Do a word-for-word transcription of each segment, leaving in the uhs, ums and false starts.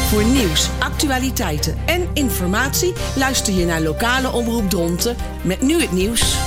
Voor nieuws, actualiteiten en informatie luister je naar lokale Omroep Dronten met nu het nieuws.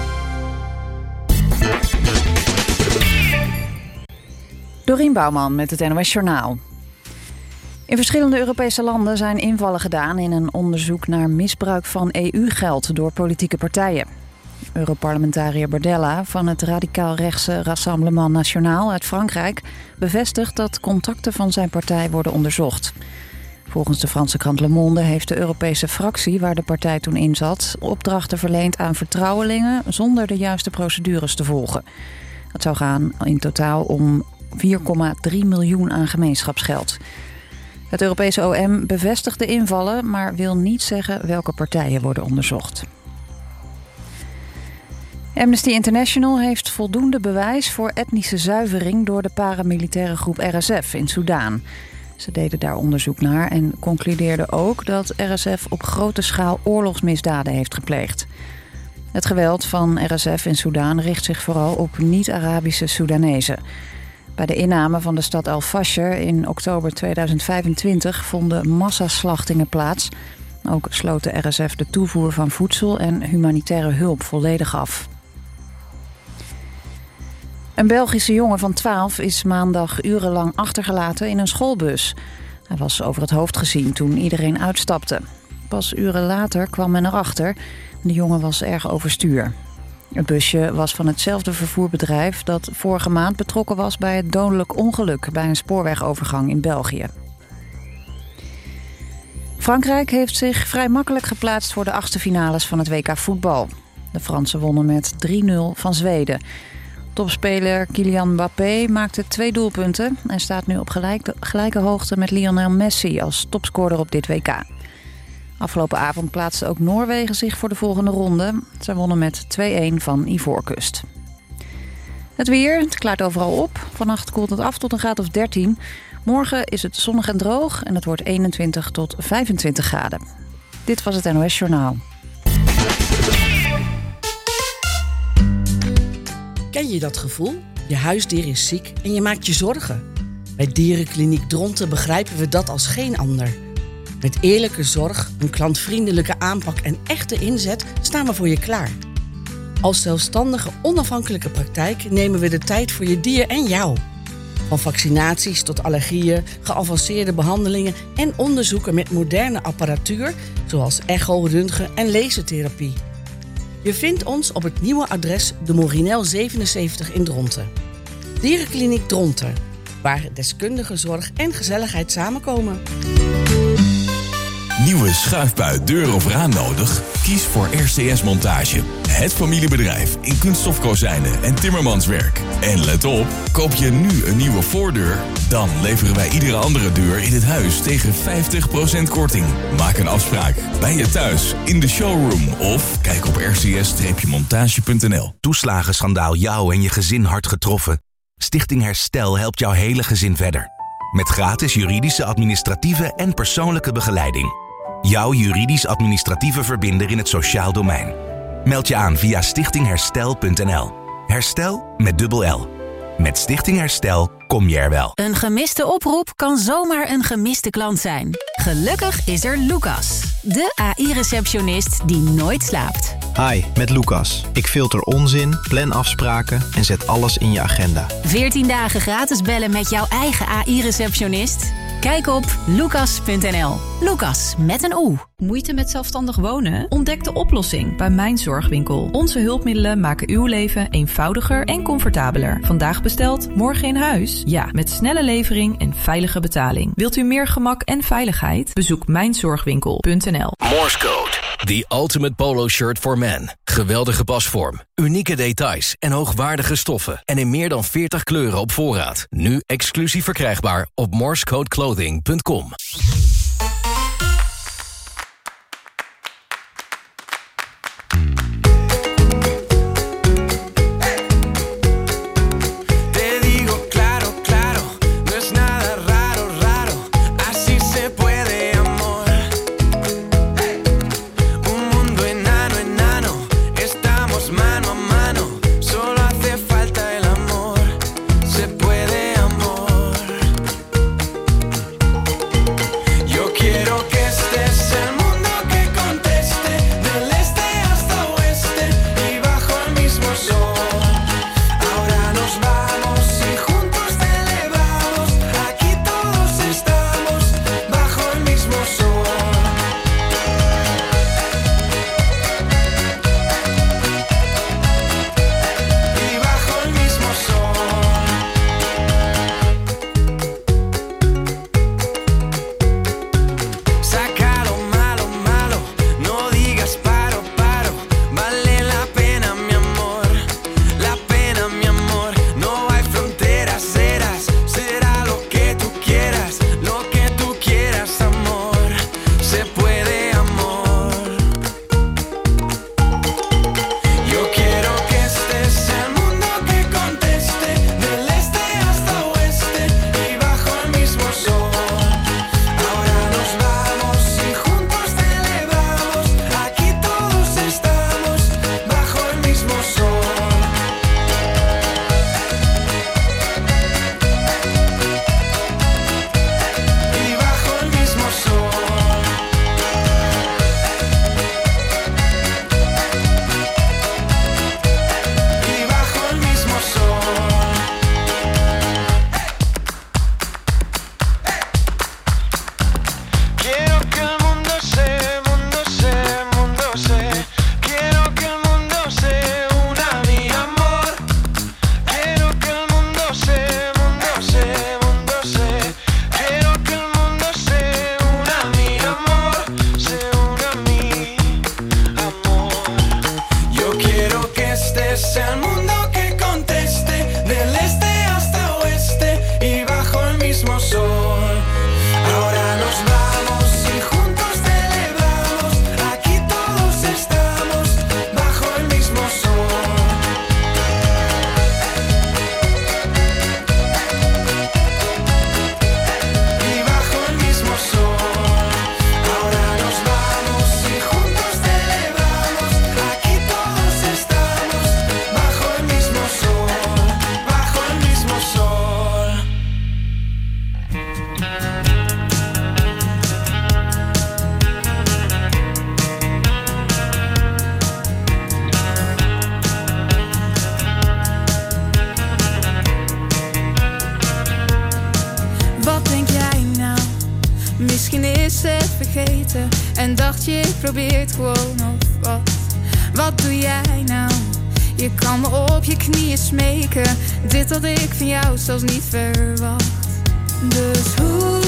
Dorien Bouwman met het N O S Journaal. In verschillende Europese landen zijn invallen gedaan in een onderzoek naar misbruik van E U-geld door politieke partijen. Europarlementariër Bardella van het radicaal-rechtse Rassemblement National uit Frankrijk bevestigt dat contacten van zijn partij worden onderzocht. Volgens de Franse krant Le Monde heeft de Europese fractie waar de partij toen in zat opdrachten verleend aan vertrouwelingen zonder de juiste procedures te volgen. Het zou gaan in totaal om vier komma drie miljoen aan gemeenschapsgeld. Het Europese O M bevestigt de invallen, maar wil niet zeggen welke partijen worden onderzocht. Amnesty International heeft voldoende bewijs voor etnische zuivering door de paramilitaire groep R S F in Soedan. Ze deden daar onderzoek naar en concludeerden ook dat R S F op grote schaal oorlogsmisdaden heeft gepleegd. Het geweld van R S F in Soedan richt zich vooral op niet-Arabische Soedanezen. Bij de inname van de stad Al-Fasher in oktober tweeduizend vijfentwintig vonden massaslachtingen plaats. Ook sloot de R S F de toevoer van voedsel en humanitaire hulp volledig af. Een Belgische jongen van twaalf is maandag urenlang achtergelaten in een schoolbus. Hij was over het hoofd gezien toen iedereen uitstapte. Pas uren later kwam men erachter. De jongen was erg overstuur. Het busje was van hetzelfde vervoerbedrijf dat vorige maand betrokken was bij het dodelijk ongeluk bij een spoorwegovergang in België. Frankrijk heeft zich vrij makkelijk geplaatst voor de achtste finales van het W K voetbal. De Fransen wonnen met drie nul van Zweden. Topspeler Kylian Mbappé maakte twee doelpunten en staat nu op gelijke, gelijke hoogte met Lionel Messi als topscorer op dit W K. Afgelopen avond plaatste ook Noorwegen zich voor de volgende ronde. Zij wonnen met twee-een van Ivoorkust. Het weer, het klaart overal op. Vannacht koelt het af tot een graad of dertien. Morgen is het zonnig en droog en het wordt eenentwintig tot vijfentwintig graden. Dit was het N O S Journaal. Ken je dat gevoel? Je huisdier is ziek en je maakt je zorgen. Bij Dierenkliniek Dronten begrijpen we dat als geen ander. Met eerlijke zorg, een klantvriendelijke aanpak en echte inzet staan we voor je klaar. Als zelfstandige, onafhankelijke praktijk nemen we de tijd voor je dier en jou. Van vaccinaties tot allergieën, geavanceerde behandelingen en onderzoeken met moderne apparatuur, zoals echo, röntgen en lasertherapie. Je vindt ons op het nieuwe adres de Morinel zevenenzeventig in Dronten. Dierenkliniek Dronten, waar deskundige zorg en gezelligheid samenkomen. Nieuwe schuifbui, deur of raam nodig? Kies voor R C S Montage. Het familiebedrijf in kunststofkozijnen en timmermanswerk. En let op, koop je nu een nieuwe voordeur, dan leveren wij iedere andere deur in het huis tegen vijftig procent korting. Maak een afspraak bij je thuis, in de showroom of kijk op r c s montage punt n l. Toeslagenschandaal jou en je gezin hard getroffen? Stichting Herstel helpt jouw hele gezin verder. Met gratis juridische, administratieve en persoonlijke begeleiding. Jouw juridisch-administratieve verbinder in het sociaal domein. Meld je aan via stichting herstel punt n l. Herstel met dubbel L. Met Stichting Herstel kom je er wel. Een gemiste oproep kan zomaar een gemiste klant zijn. Gelukkig is er Lucas, de A I-receptionist die nooit slaapt. Hi, met Lucas. Ik filter onzin, plan afspraken en zet alles in je agenda. veertien dagen gratis bellen met jouw eigen A I-receptionist? Kijk op lucas punt n l. Lucas met een O. Moeite met zelfstandig wonen? Ontdek de oplossing bij Mijn Zorgwinkel. Onze hulpmiddelen maken uw leven eenvoudiger en comfortabeler. Vandaag besteld, morgen in huis? Ja, met snelle levering en veilige betaling. Wilt u meer gemak en veiligheid? Bezoek mijn zorgwinkel punt n l. Morse Code, the ultimate polo shirt for men. Geweldige pasvorm, unieke details en hoogwaardige stoffen. En in meer dan veertig kleuren op voorraad. Nu exclusief verkrijgbaar op morsecodeclothing punt com. Misschien is het vergeten en dacht je ik probeer het gewoon of wat. Wat doe jij nou? Je kan me op je knieën smeken. Dit had ik van jou zelfs niet verwacht. Dus hoe,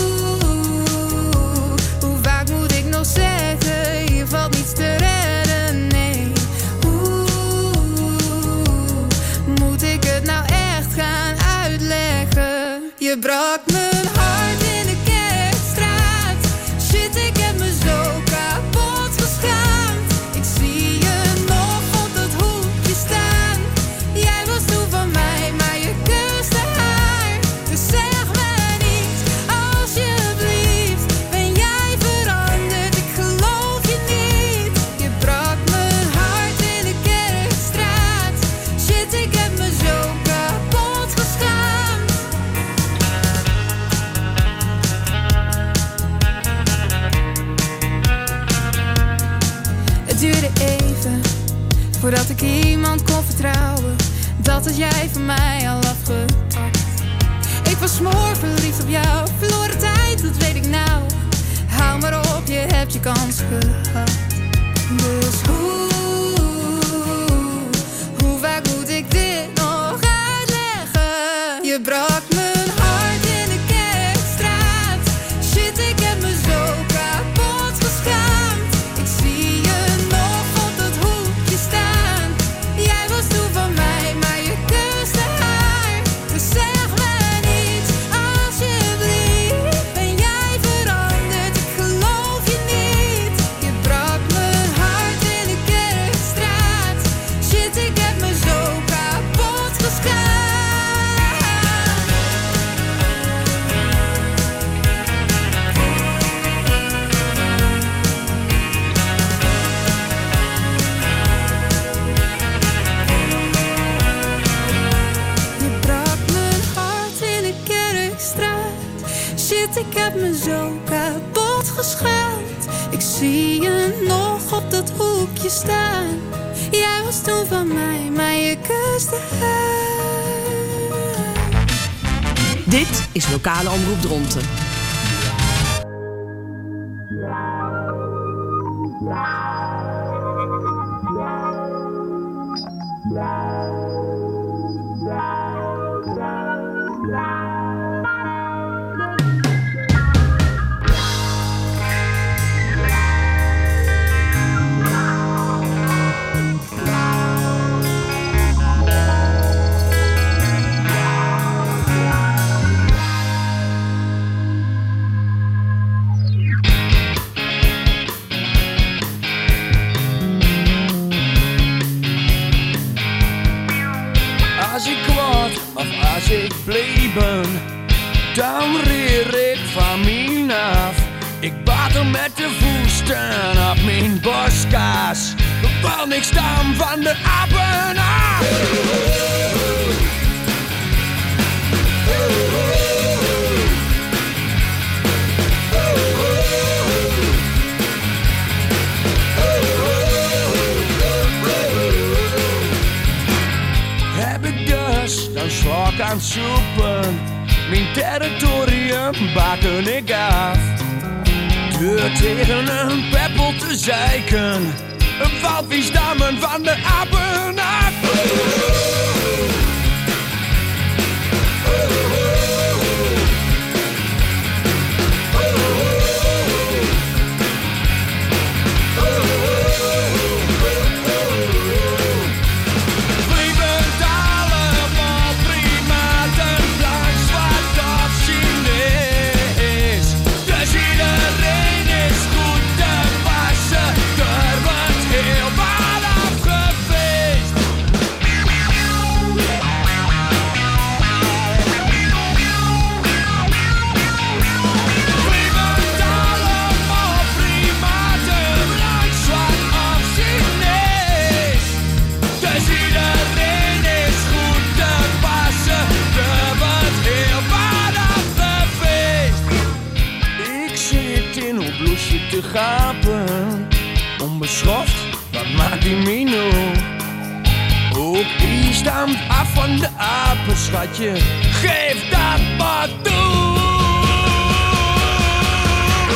hoe vaak moet ik nog zeggen? Je valt niets te redden, nee. Hoe moet ik het nou echt gaan uitleggen? Je brak mijn hart in de Kerkstraat. Shit, ik heb me zo kapot geschaamd. Ik zie je nog op dat hoekje staan. Jij was toen van mij, maar je kuste haar. Dus zeg me niet, alsjeblieft. Ben jij veranderd? Ik geloof je niet. Je brak mijn hart in de Kerkstraat. Shit, ik heb me zo kapot geschaamd. Het duurde even voordat ik iemand kon vertrouwen. Dat had jij van mij al afgepakt. Ik was smoorverliefd op jou, verloren tijd, dat weet ik nou. Hou maar op, je hebt je kans gehad. Dus hoe, hoe vaak moet ik dit nog uitleggen? Je brak mijn hart in de Kerkstraat. Shit, ik heb me zo kapot geschaamd. Ik zie je nog op dat hoekje staan. Jij was toen van mij, maar je kuste haar. Dus zeg me niet, alsjeblieft. Ben jij veranderd? Ik geloof je niet. Je brak mijn hart in de Kerkstraat. Shit, ik heb me zo kapot geschaamd. Je brak mijn hart in de Kerkstraat. Shit, ik heb me zo kapot geschaamd. Ik zie je nog op dat hoekje staan. Jij was toen van mij, maar je kuste haar. Dit is Lokale Omroep Dronten. Als ik kwaad of als ik blij ben, dan reer ik van mij af. Ik bater met de voeten op mijn borstkas, want ik stam van de apen af. Heb ik dus, dan sla ik aan soepen. Mijn territorium baken ik af. Deur tegen een peppel te zeiken. Een walvisdammen van de apen af. Te gapen, onbeschoft, wat maakt die mino? Ook die stamt af van de apen, schatje, geef dat maar toe.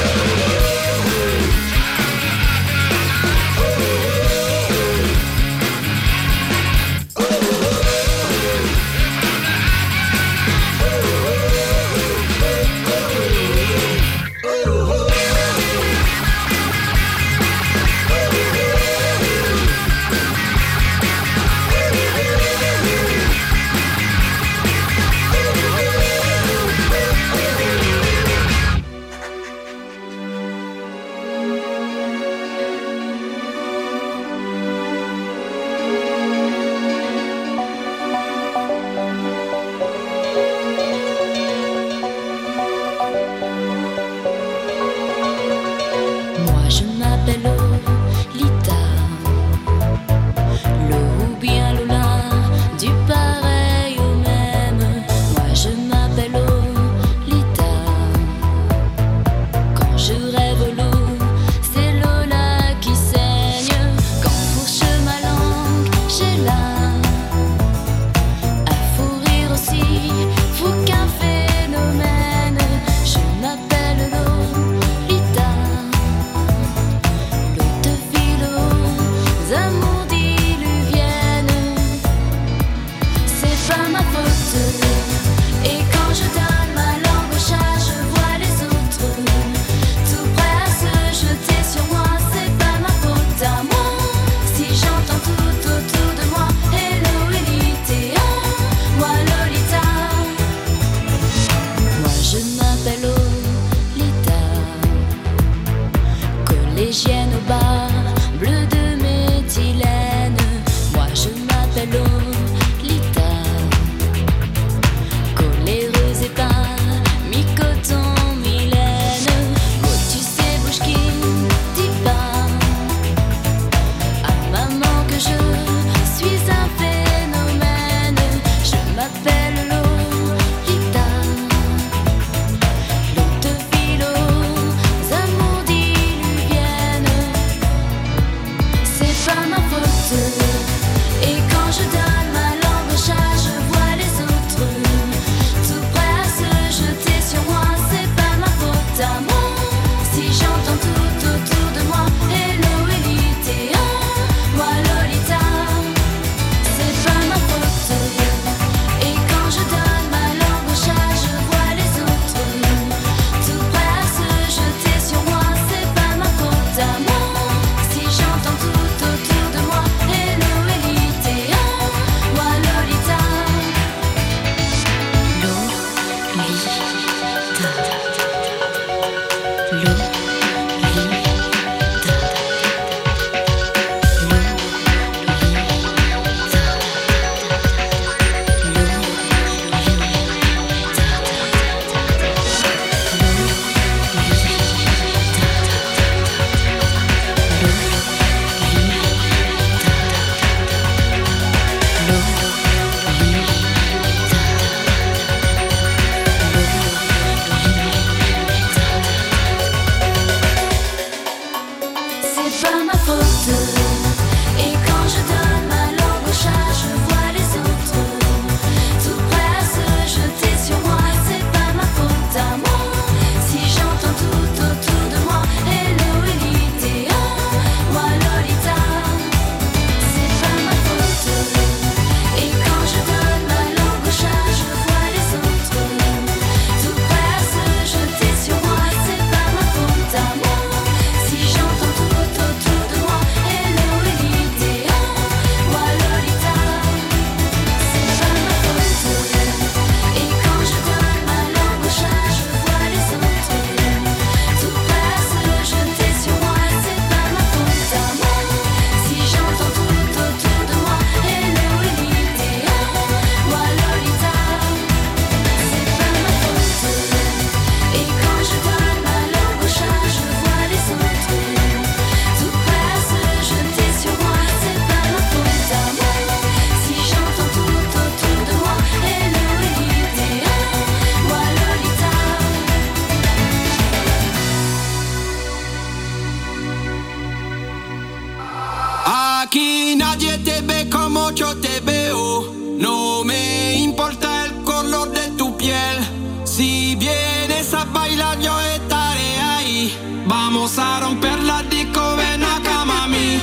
pones a bailar yo estaré ahí. Vamos a romper la disco, ven acá mami.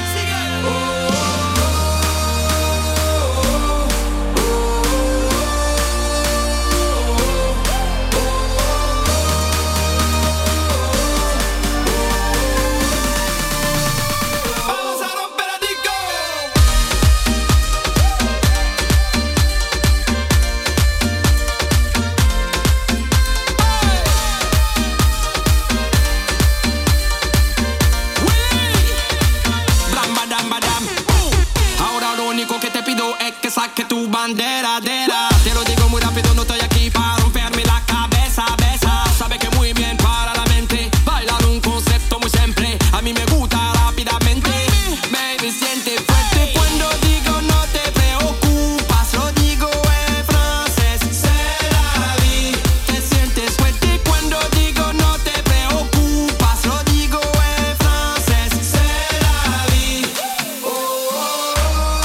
Saque tu bandera, dera. Te lo digo muy rápido, no estoy aquí para romperme la cabeza, besa. Sabe que muy bien para la mente. Bailar un concepto muy simple. A mí me gusta rápidamente. Baby, siente fuerte cuando digo no te preocupas. Lo digo en francés, c'est la vie. Te sientes fuerte cuando digo no te preocupas. Lo digo en francés, c'est la vie. Oh, oh, oh.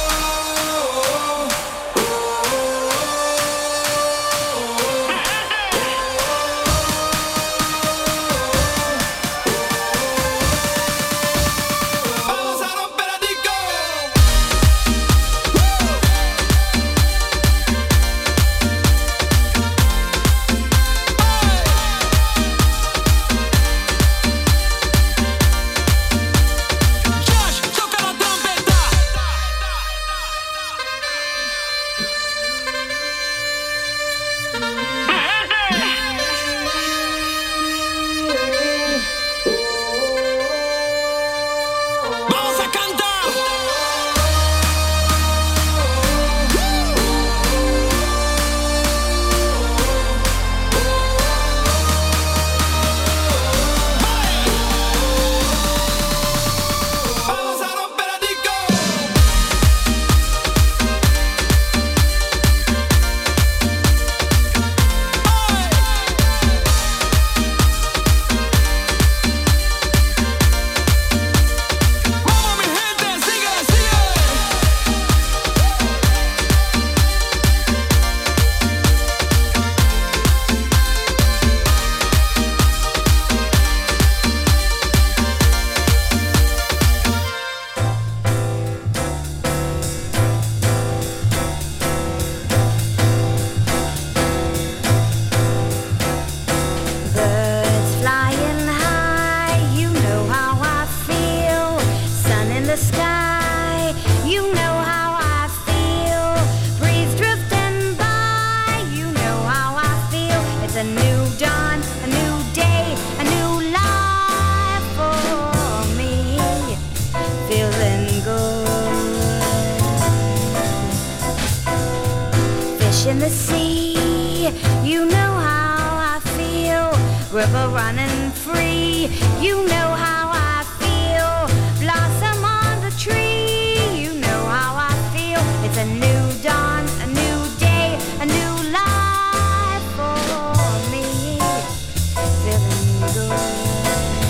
In the sea, you know how I feel. River running free, you know how I feel. Blossom on the tree, you know how I feel. It's a new dawn, a new day, a new life for me. Feeling good.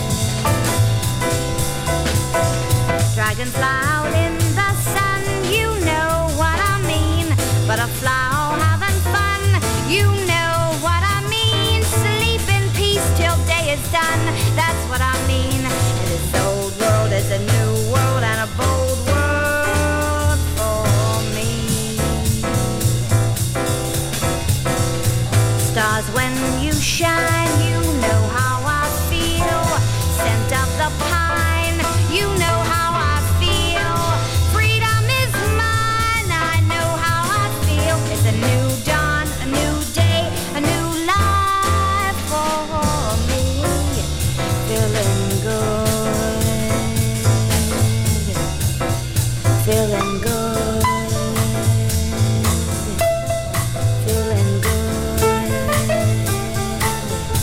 Dragonfly out in the sun, you know what I mean. Butterfly you know what I mean. Sleep in peace till day is done. That's what I mean. And this old world is a new world and a bold world for me. Stars, when you shine, you know how I feel. Scent of the pine, you know how I feel. Freedom is mine, I know how I feel. It's a new dawn, a new day, a new life for me. Feeling good, feeling good, feeling good,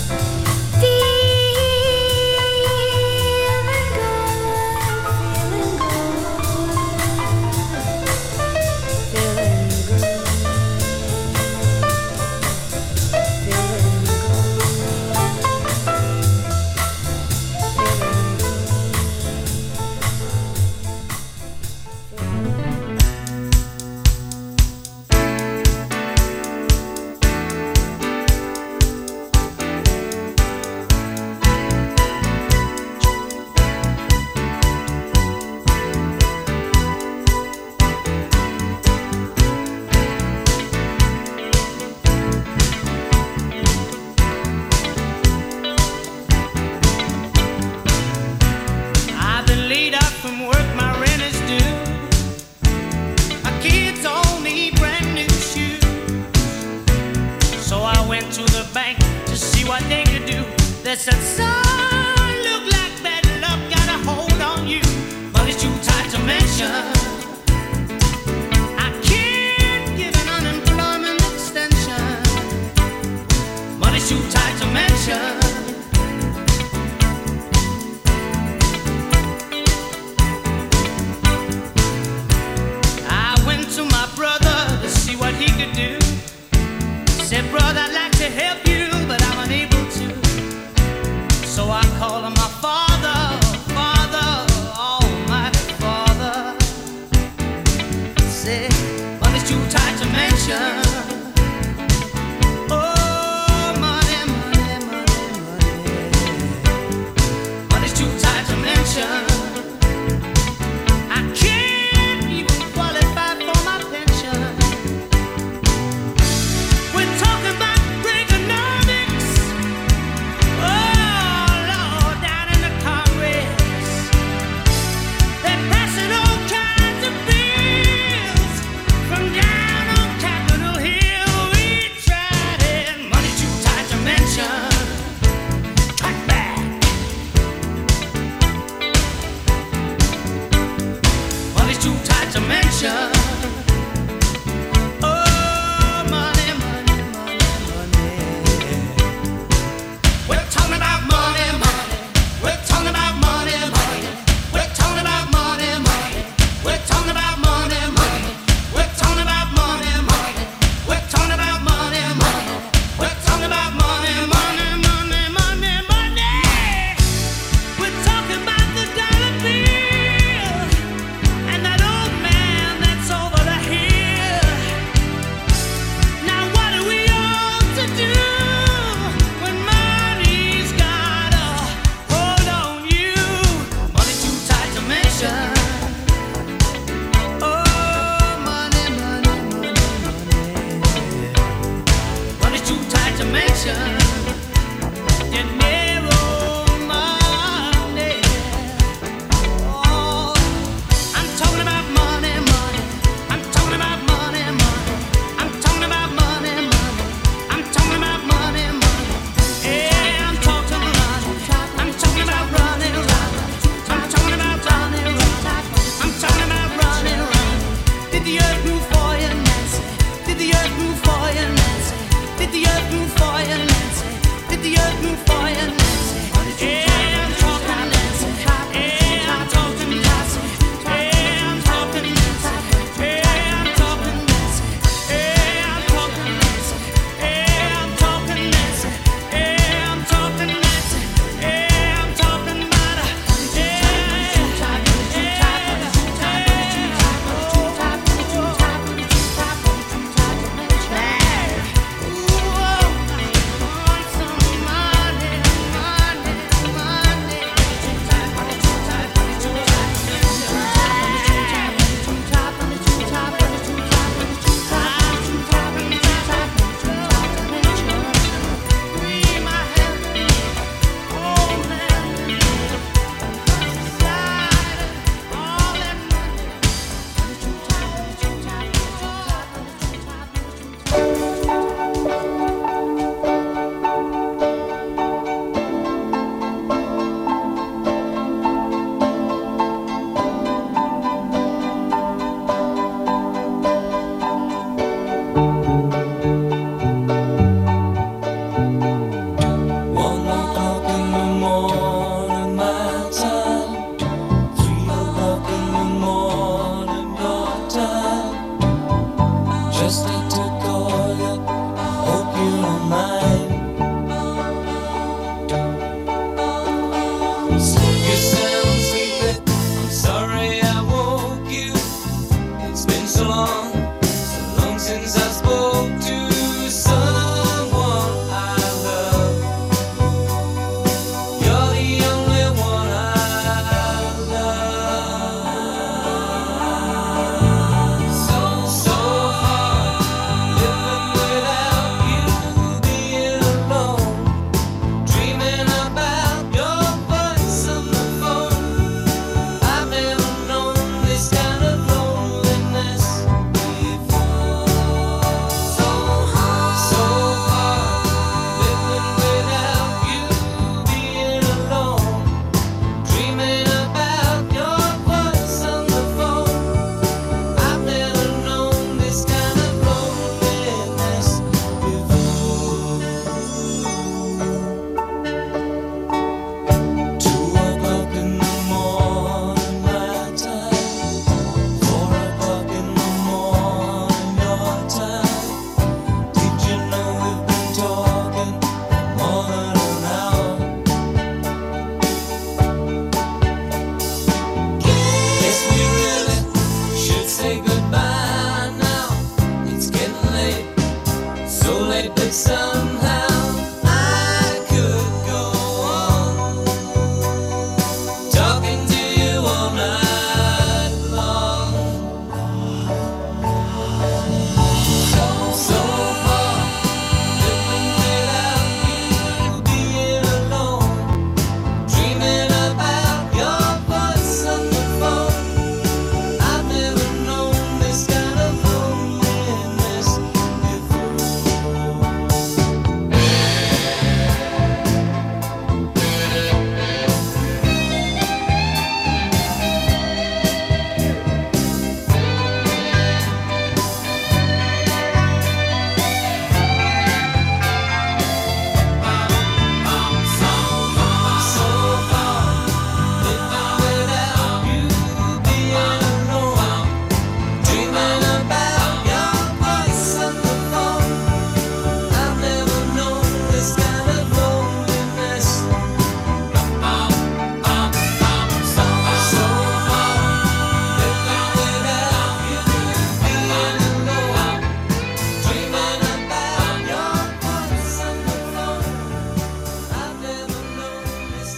what they could do. They said, son, look like bad luck got a hold on you. Money's too tight to mention. I can't give an unemployment extension. Money's too tight to mention. What he could do. Said, brother, I'd like to help you, but I'm unable to. So I called him my father, father, almighty father. Said, money's too tight to mention. Oh, money, money, money,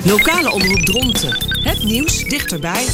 Lokale omroep Dronten. Het nieuws dichterbij.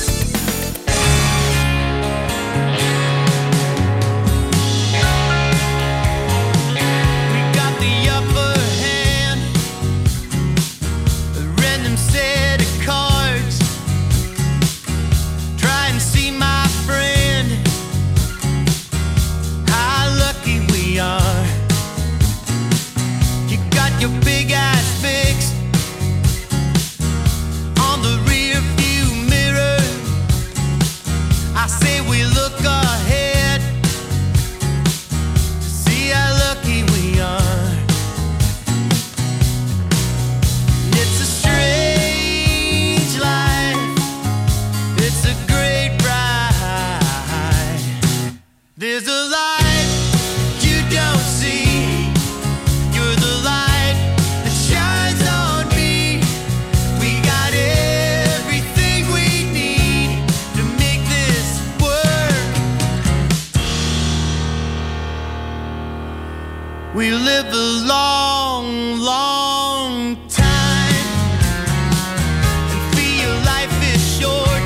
We live a long, long time and feel life is short.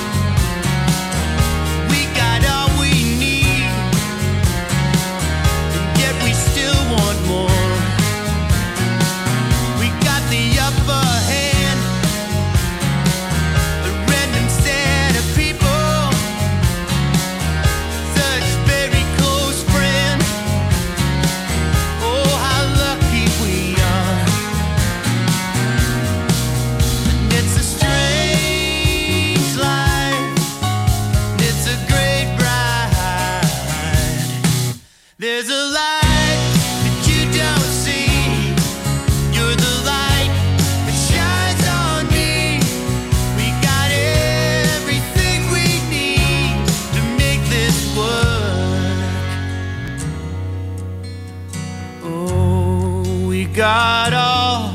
We got all we need, and yet we still want more. We got the upper hand, a random set of people, such very close friends. Oh, how lucky we are. And it's a strange life, and it's a great ride. There's a light that you don't see. You're the light that shines on me. We got everything we need to make this work. Oh, we got all.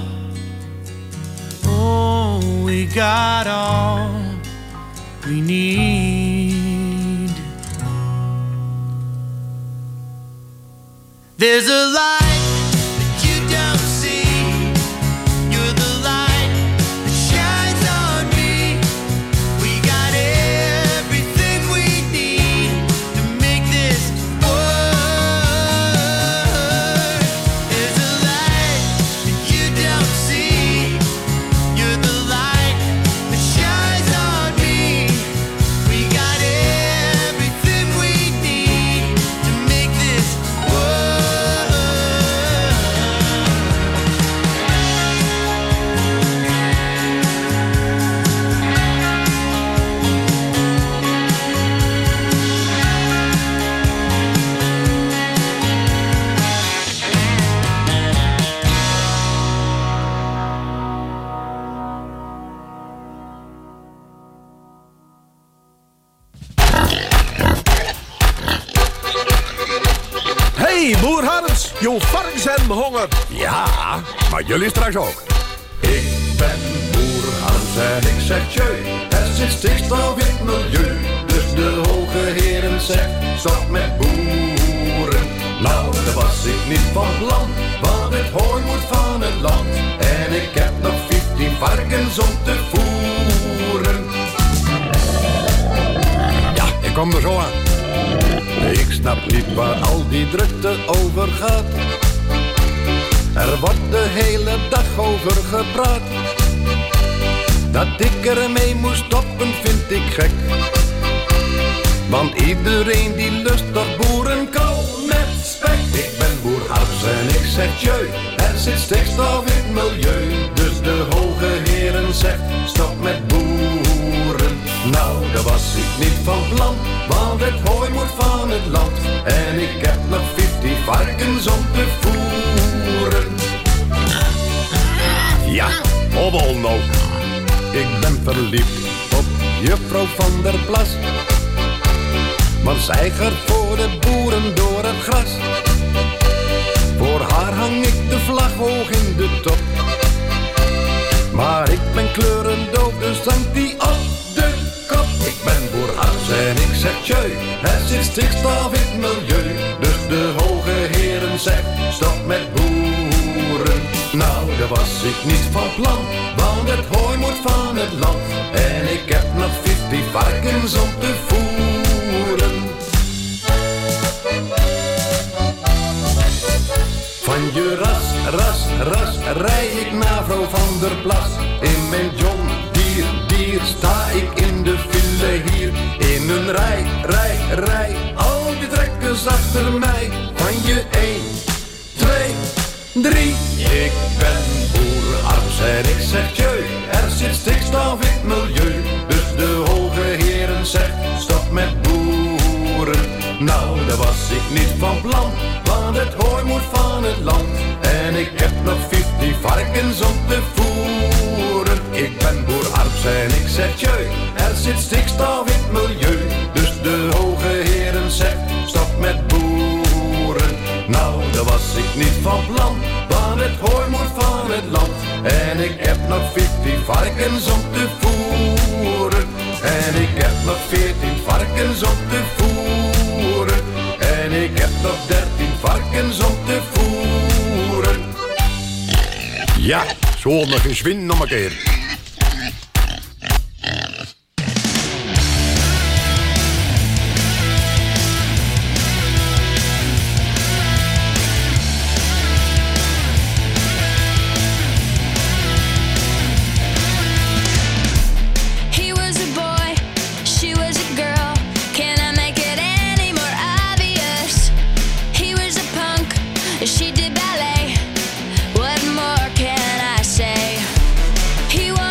Oh, we got all we need. There's a light that you don't see. You're the light that shines on me. We got everything we need to make this work. There's a light that you don't see. You're the light that shines on me. We got everything we need to make this work. Hey, boer Hans, jouw varkens hebben honger. Ja, maar jullie straks ook. Ik ben boer Hans en ik zeg jeu. Er zit stikstof in het milieu. Dus de hoge heren zegt, stop met boeren. Nou, daar was ik niet van plan, want het hooi moet van het land. En ik heb nog vijftien varkens om te voeren. Ja, ik kom er zo aan. Ik snap niet waar al die drukte over gaat. Er wordt de hele dag over gepraat. Dat ik ermee moest stoppen vind ik gek. Want iedereen die lust toch boerenkool met spek. Ik ben boer Hans en ik zeg jeu. Er zit stikstof in het milieu. Dus de hoge heren zegt stop met boeren. Nou, daar was ik niet van plan, want het hooi moet van het land. En ik heb nog vijftien varkens om te voeren. Ja, hobbel nou. Ik ben verliefd op juffrouw van der Plas. Want zij gaat voor de boeren door het gras. Voor haar hang ik de vlag hoog in de top. Maar ik ben kleurendoof, dus hangt die op de kop. Ik ben boer Hans en ik zeg tjeu. Er zit stikstof in het milieu. Dus de hoge heren zegt stop met boeren. Nou, daar was ik niet van plan, want het hooi moet van het land. En ik heb nog vijftig varkens om te voeren. Van je ras, ras, ras, rij ik naar vrouw van der Plas. In mijn John Dier, dier, sta ik in de file hier. In een rij, rij, rij, al die trekkers achter mij. Van je één, twee, drie. Ik ben boer Arps en ik zeg jeu, er zit stikstof in het milieu. Dus de hoge heren zegt, stop met boeren. Nou, daar was ik niet van plan, want het hooi moet van het land. En ik heb nog vijftig varkens om te voeren. Ik ben boer Arps en ik zeg jeu, er zit stikstof in het milieu. Dus de hoge heren zegt, stop met boeren. Nou, daar was ik niet van plan, want het hooi moet van het land. En ik heb nog vijftig varkens om te voeren. En ik heb nog veertien varkens om te voeren. En ik heb nog dertien varkens om te voeren. Ja, zo nog eens winnen nog een keer. She did ballet. What more can I say? He was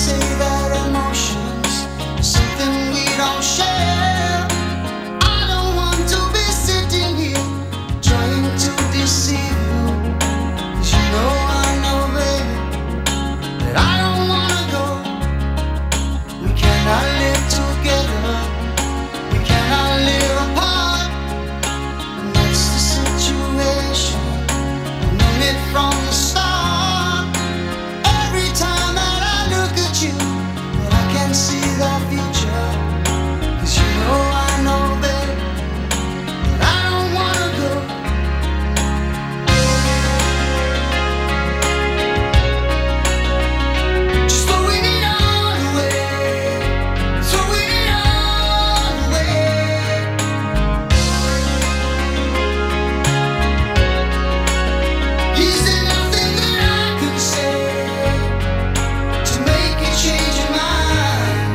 say that emotions are something we don't share. I don't want to be sitting here trying to deceive you. 'Cause you know I know, baby, that I don't wanna go. We cannot live together. We cannot live apart. And that's the situation. I've known it from the start. Every time that I look at you, well, I can see the future. 'Cause you know I know, baby, that I don't wanna go. Just throwing it all away, throwing it all away. Is there nothing that I can say to make you change your mind?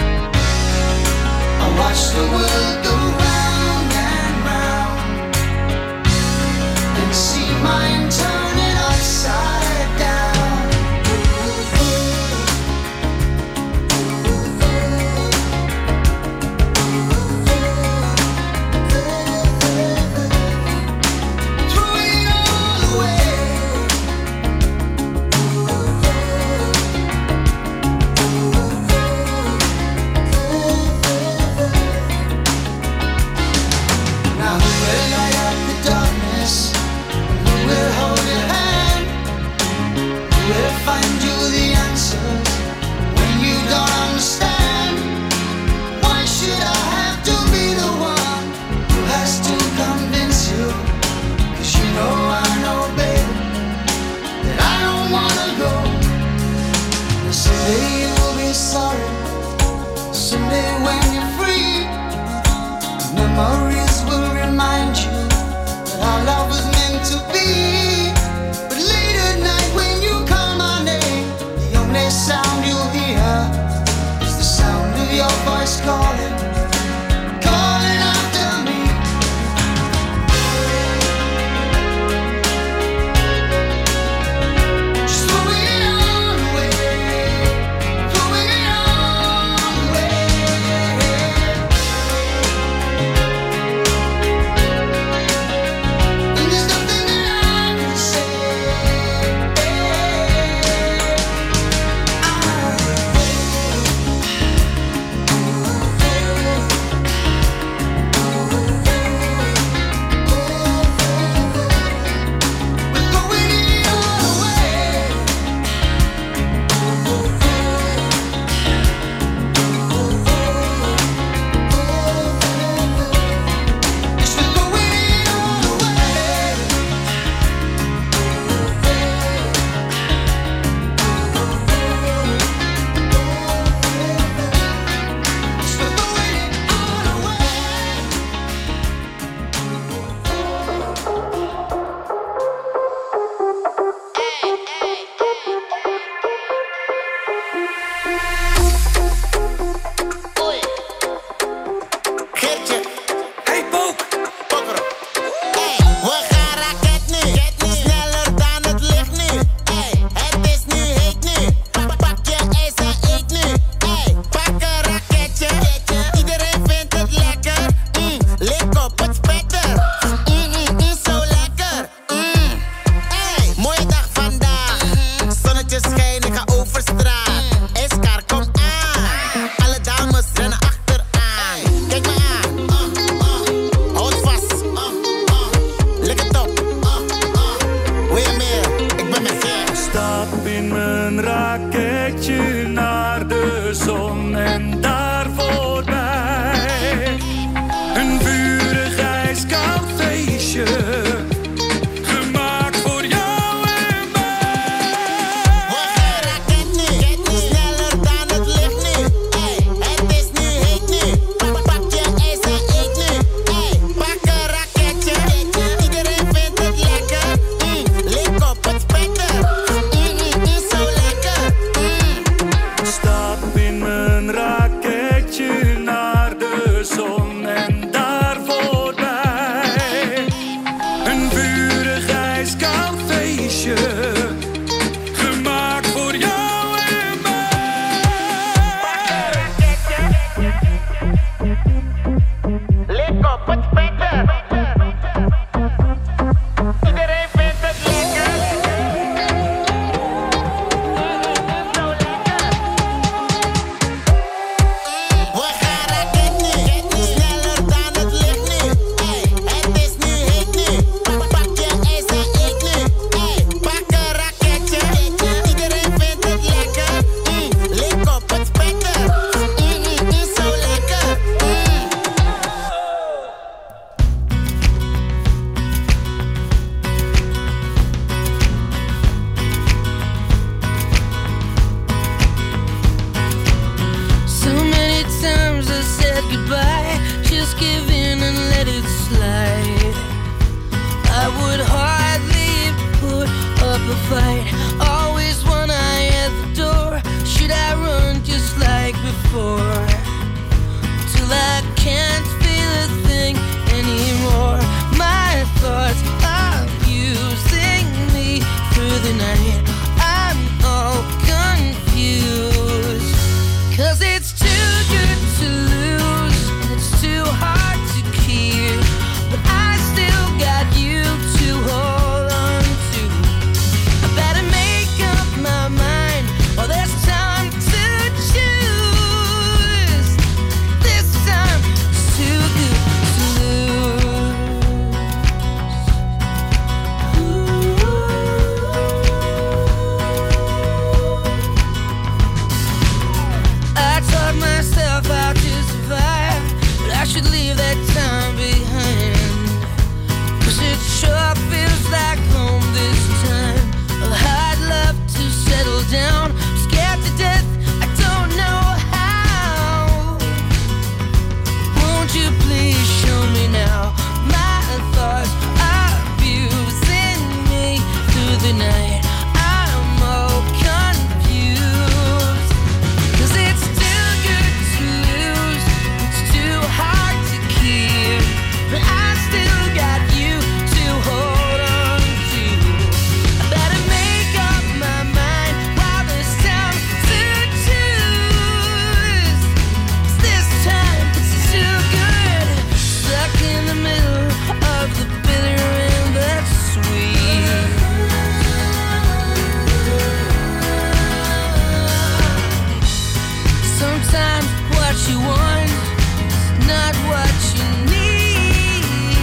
I watch the world go round and round and see mine turning upside down. Throwing it all away. Now who will light up the darkness? Who will hold your hand? Who will find you the answers when you don't understand? Why should I have to be the one who has to convince you? 'Cause you know I know, baby, that I don't wanna go. And someday you'll be sorry. Someday when you're free, memories will remind you that our love was meant to be. But late at night when you call my name, the only sound you'll hear is the sound of your voice calling, calling after me. Just throwing it all away, throwing it all away. And there's nothing that I can say. We're throwing it all away. Yes, we're throwing it all away. Yes, we're throwing it all away. Geertje. Hey, Pook. Pokker. Hey, we gaan raket nu. Sneller dan het licht nu. Hey, het is nu heet nu. Pak, pak je ijs en eet nu. Hey, pak een raketje. Iedereen vindt het lekker. Mm, lik op het spetter. Mm, mm, mm, zo lekker. Mm. Hey, mooie dag vandaag. Zonnetje schijnt, ik ga over straat. Eskar, kom aan. Alle dames rennen achteraan. Kijk me aan. Uh, uh. Houd vast. Uh, uh. Lik het op. Uh, uh. Wil je meer? Ik ben met je. Stap in mijn raketje naar de zon en daar voorbij. Een vurig ijskoud feestje, gemaakt voor jou en mij. We gaan raket nu. Sneller dan het licht nu. Hey, het is nu heet nu. Pak, pak je ijs en eet nu. Hey, pak een raketje. Iedereen vindt het lekker. Mm, lik op het spetter. Mm, mm, mm, zo lekker. Mm. Stap in mijn raketje a fight, always one eye at the door. Should I run just like before, till I can't feel a thing anymore? My thoughts are using me through the night. I'm all confused, 'cause it's too good to lose, and it's too hard to keep. But I still got you to hold on to. I better make up my mind while there's time to choose. This time it's too good to lose. I taught myself how to survive, but I should leave that time behind. 'Cause it sure feels like home this time. Oh, I'd love to settle down, scared to death, I don't know how. Won't you please show me now? My thoughts are abusing me through the night. I'm all confused, 'cause it's too good to lose, it's too hard to keep. But I still got you to hold on to. I better make up my mind while there's time to choose. 'Cause this time it's too good, stuck in the middle of the bitter and the sweet. Sometimes what you want is not what you need.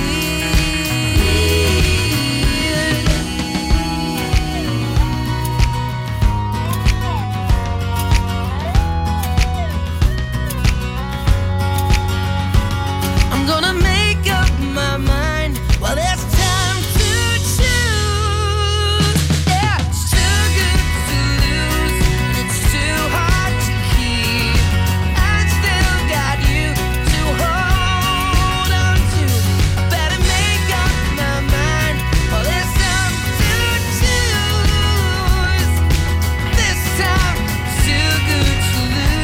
I'm gonna make up my mind while there's time to choose. Yeah, it's too good to lose, and it's too hard to keep. I still got you to hold on to. I better make up my mind while there's time to choose. This time it's too good to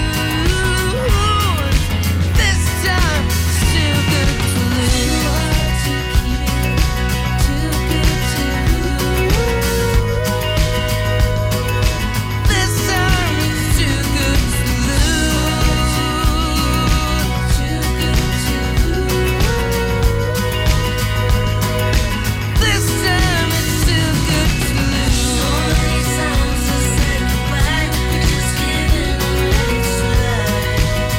lose. This time it's too good to lose. Too good to lose. This time it's too good to lose. Too good to lose. This time it's too good to lose. So many times to say goodbye, you're just giving away tonight.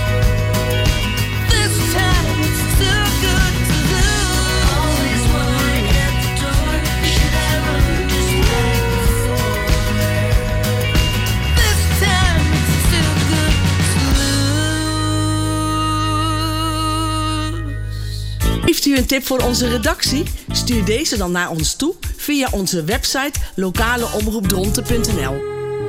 This time it's too good to lose. Always wondering at the door, should I run just like before? This time it's too good to lose. Heeft u een tip voor onze redactie? Stuur deze dan naar ons toe via onze website lokaleomroepdronten punt n l.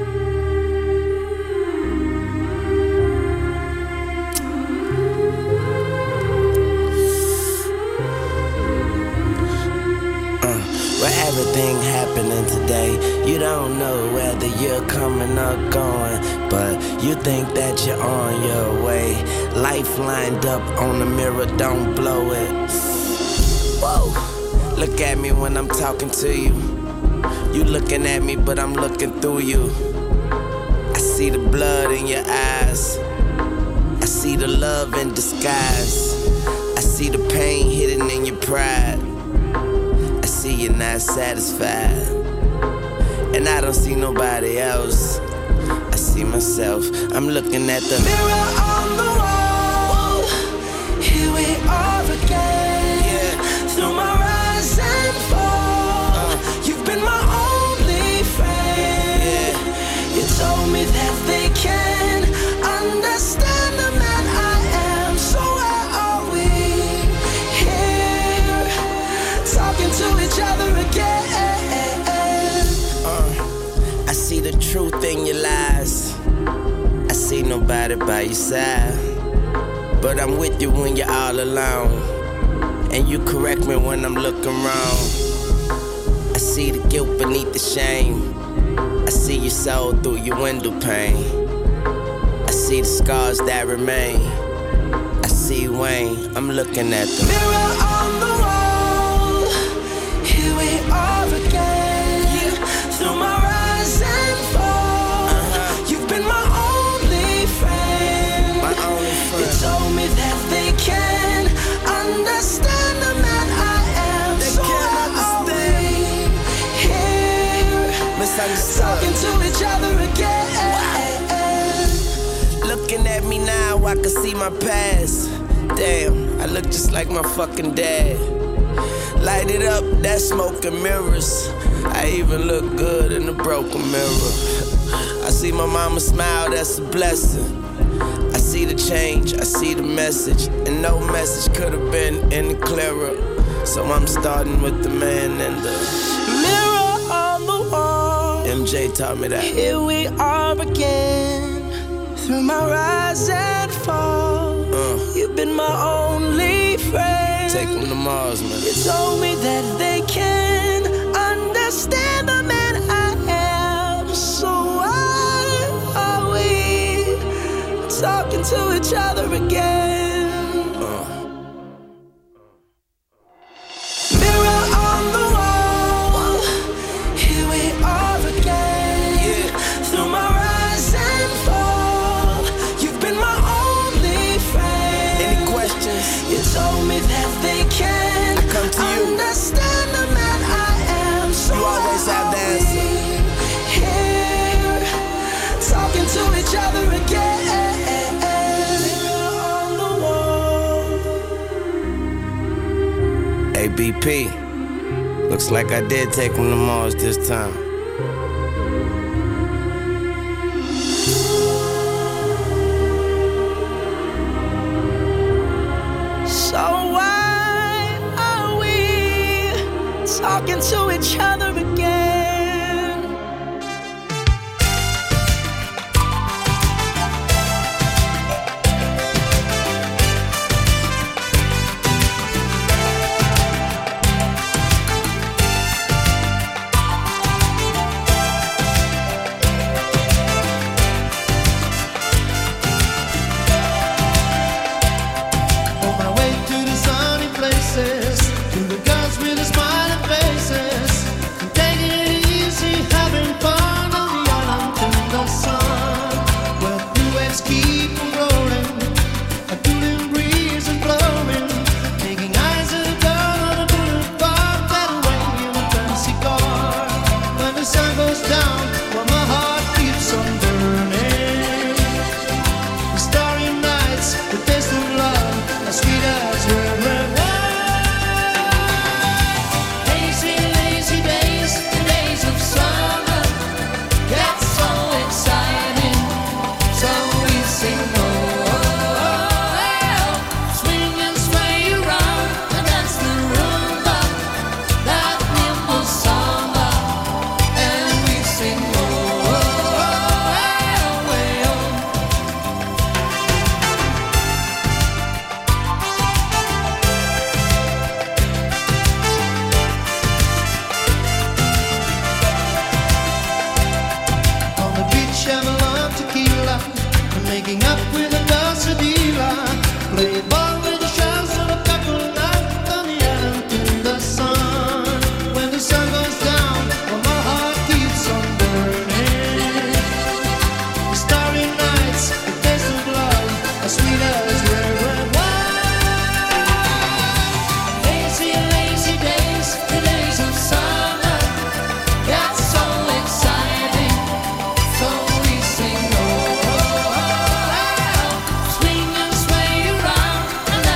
With everything happening today, you don't know whether you're coming or going, but you think that you're on your way. Life lined up on the mirror, don't blow it. Whoa, look at me when I'm talking to you. You looking at me, but I'm looking through you. I see the blood in your eyes. I see the love in disguise. I see the pain hidden in your pride. I see you're not satisfied, and I don't see nobody else. I see myself. I'm looking at the Mirror on the wall, here we are again. Yeah. Through my rise and fall, you've been my only friend. Yeah. You told me that they can understand the man I am. So where are we? Here, talking to each other again. Uh, I see the truth in your lies. I see nobody by your side, but I'm with you when you're all alone, and you correct me when I'm looking wrong. I see the guilt beneath the shame. I see your soul through your window pane. I see the scars that remain. I see Wayne, I'm looking at the mirror on the wall. Here we are again, yeah. Through my rise and fall, uh-huh. You've been my only friend. My only friend. You told me that they can understand the man I am. They so can't understand. Here, talking to each other again. Looking at me now, I can see my past. Damn, I look just like my fucking dad. Light it up, that smoke and mirrors. I even look good in the broken mirror. I see my mama smile, that's a blessing. I see the change, I see the message. And no message could have been any clearer. So I'm starting with the man and the mirror on the wall. M J taught me that. Here we are again. Through my rise and fall, uh, you've been my only friend. Take them to Mars, man. You told me that they can understand the man I am. So why are we talking to each other again? Uh. Mirror on the wall, here we are again. Yeah. Through my rise and fall, you've been my only friend. Any questions? You told me that they can I come to you. understand the man I am. So you always have the answer. Here, talking to each other again. On the wall. A B P. Looks like I did take him to Mars this time. So why are we talking to each other again? To the girls with the smiling faces, taking it easy, having fun on the island in the sun, where blue waves keep on rolling, a cooling breeze is blowing, taking eyes of the girl on a boulevard, that away in a fancy car. When the sun goes down, well, my heart keeps on burning. The starry nights, the taste of love, as sweet as red, red wine. Making up with a Casadilla, play ball with the shells of a couple nights on the island in the sun. When the sun goes down, well, my heart keeps on burning. The starry nights, the taste of love, as sweet as red, red wine. Lazy, lazy days, the days of summer, got so exciting, so we sing, oh.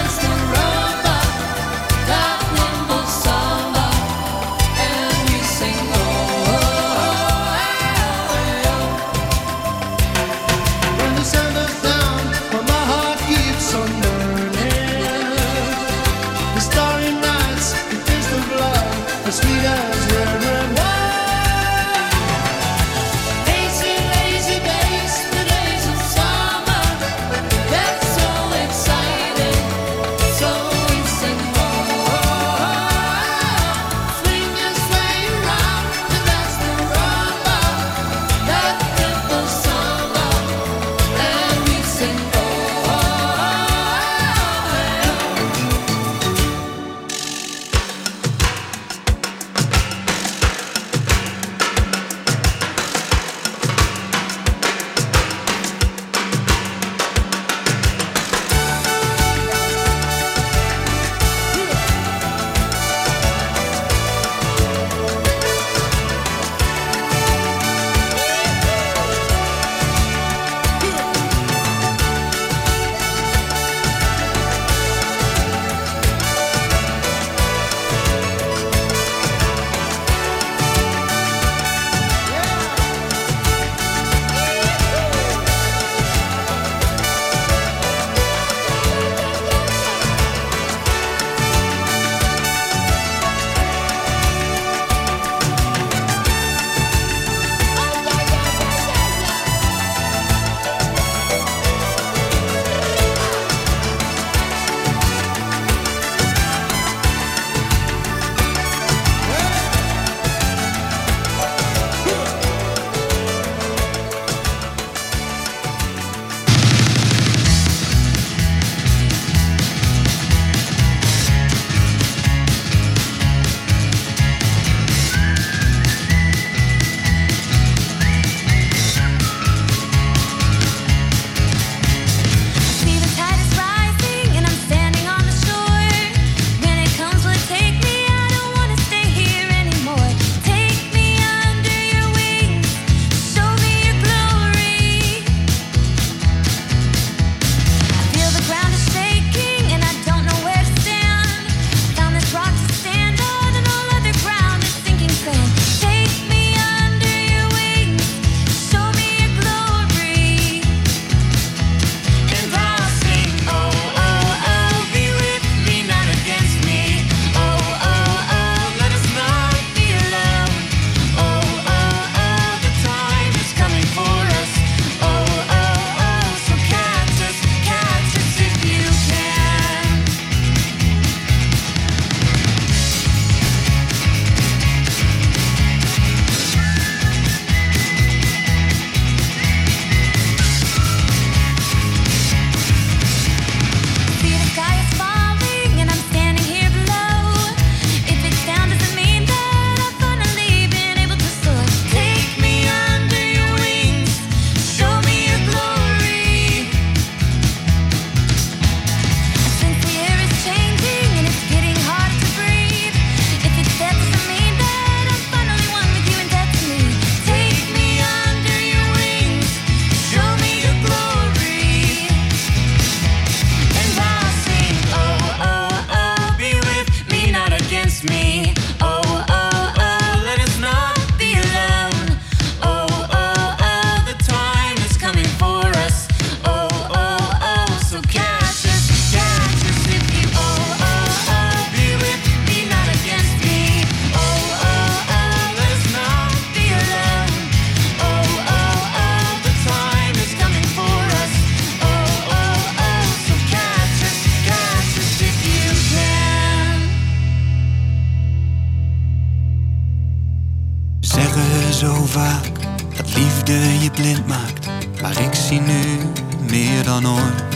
blind maakt. Maar ik zie nu meer dan ooit.